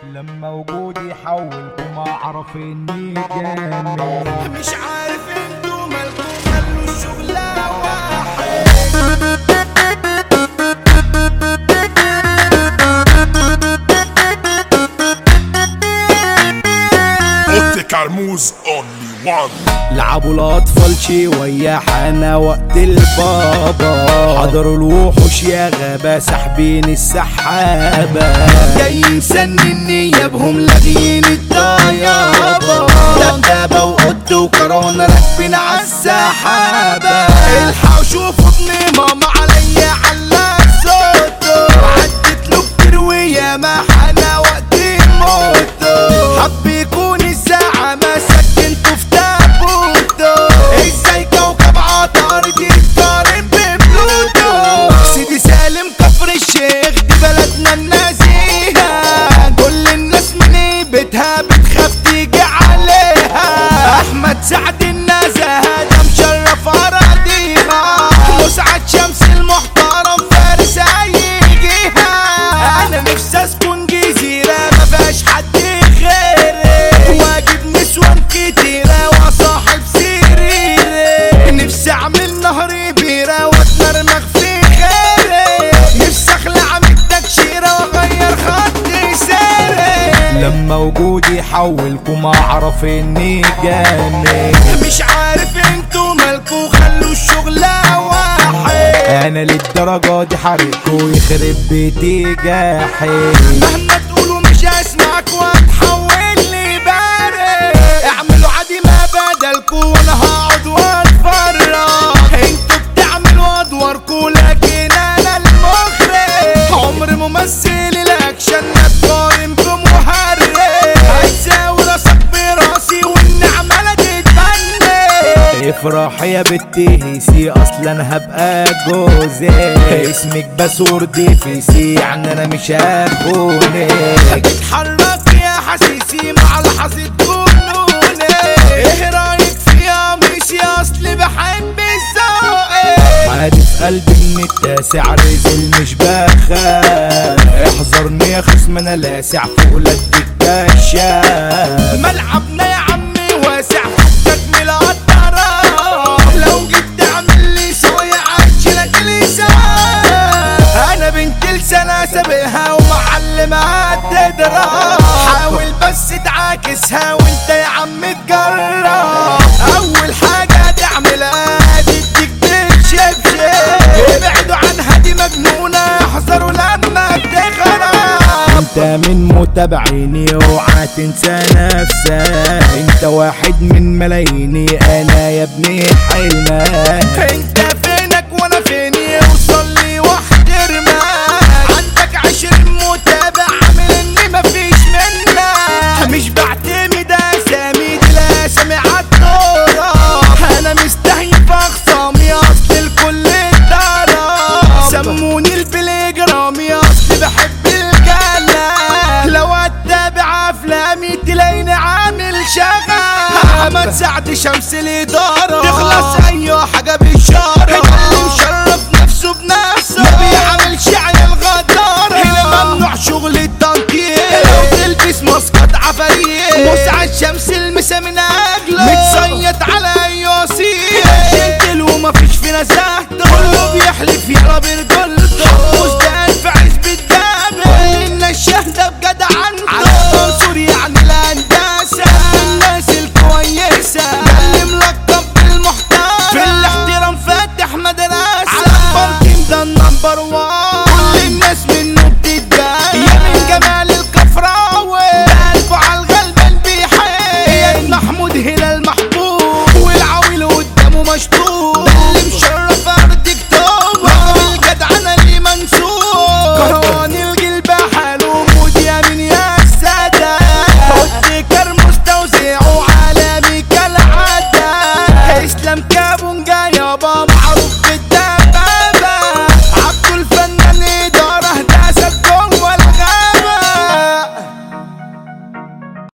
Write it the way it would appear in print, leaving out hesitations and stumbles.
لما وجودي حولكم اعرف اني جامد. مش عارف انتوا مالكم خلوا الشغلة واحد. اوتي كرموز اونلي وان. لعبوا الاطفال شي ويا حنا وقت البابا، حضروا الوحوش يا غابة ساحبين السحابة، جاي مسنن نيابهم لاغيين الطيابة، دبابة وقط وكورونا راكبين عالسحابة. الحقوا شوفوا ابن ماما عليا علق صوته، عدت له كتير وياما حنا وقت موته، حب يكون الساعة ما سكنته في تابوته. ازاي كوكب عطارد يتقارن ببلوتو؟ سيدي سالم كفر الشيخ دي بلدنا النزيهة، كل الناس من بيتها بتخاف تيجي عليها. احمد سعد النزاهة ده مشرف اراضيها، مسعد شمس المحترم فارس اي جهة. انا نفسي اسكن جزيرة مفيهاش حد غيري، واجيب نسوان كتيرة وصاحب سريري، نفسي اعمل نهر بيرة واتمرمغ في خيري، نفسي اخلع من التكشيرة واغير خط سيري. لما وجودي حولكم اعرف اني جامد. مش عارف انتوا مالكوا خلوا الشغلة واحد. انا للدرجة دي حرقكوا يخرب بيتي جاحد، مهما تقولوا مش هسمعك واتحول لي بارد. اعملوا عادي ما بدلكوا وانا هقعد واتفرج، انتوا بتعملوا ادواركوا لكن انا المخرج. عمر ممثل الاكشن ما تقارن بمهرج، هتساوي راسك براسي والنعمة لا تتبني. افرح يا بنتي هيسي اصلا هبقى جوزك، اسمك بسور دي في سي يعني انا مش هخونك. اتحرك يا حسيسي مع لحظة جنوني، ايه رايك فيها مش يا اصلي بحب الذوق. عادي في قلبي من التاسع رزل مش بخاف، احذرني يا خصم انا لاسع فوق لك الكشاف. ملعبنا يا عمي واسع فكك من القطرة، لو جيت تعمل لي سوية عجلك لسان. انا بنت لسانة سابقها ومعلمها تضرب، حاول بس تعاكسها وانت يا عم تجرب. اول حاجة تعملها تديك بالشبشب، ابعدوا عنها دي مجنونة احذروا لما تغرب. انت من متابعيني اوعى تنسى نفسك، انت واحد من ملاييني انا يا ابني حلمك. انت فينك وانا فيني اوصل لي واحترمك، عندك 20 متابع عامل اني مفيش منك. مش بعتمد اسامي دي الاسامي عالدورة، انا مستهيف اخصامي اصل الكل اتضرب. سموني البليجرامي اصل بحب الجلة، لو اتابع افلامي تلاقيني عامل شغف. احمد سعد شمس الادارة، تخلص اي حاجة بالشارع، اللي مشرف نفسه بنفسه ما بيعملش عن الغدارة. هنا ممنوع شغل التنكير، لو تلبس ماسكات عفاريت. مسعد شمس المسا من اجله متصيد على اي وسيط، جنتل ومفيش فينا زهده، كله بيحلف يلا برجولته. مزدان في عزبة جابر، كل الناس شاهدة بجدع عنده، على منصور يعني الهندسة الناس الكويسة، اللي ملقب بالمحترم في الاحترام فاتح مدرسة، على الباركينج ده النمبر وان، كل الناس منه بتتضايق يا من جمال